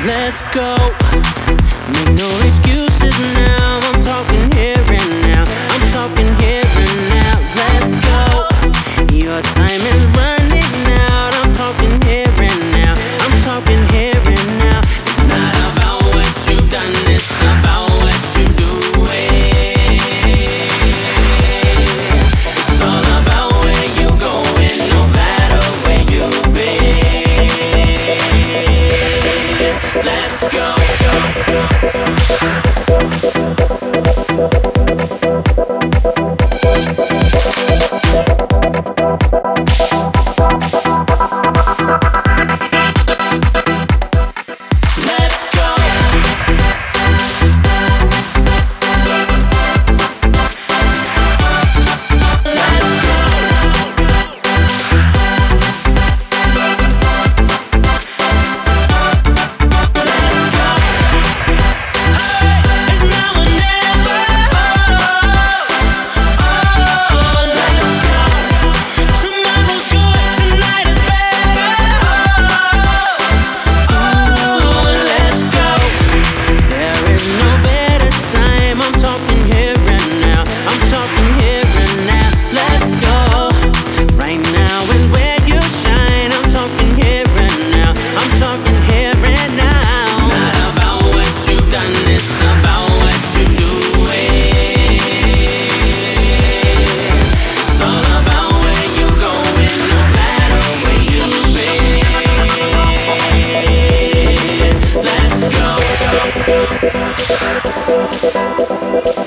Let's go. Make no excuses now. I'm talking here and now. I'm talking here and now. Let's go. Your time is running out. I'm talking here and now. I'm talking here and now. It's not about what you've done. It's about what you do. It's all about where you going, no matter where you've been. Let's go. It's about what you do. It's all about where you going, no matter where you've been. Let's go.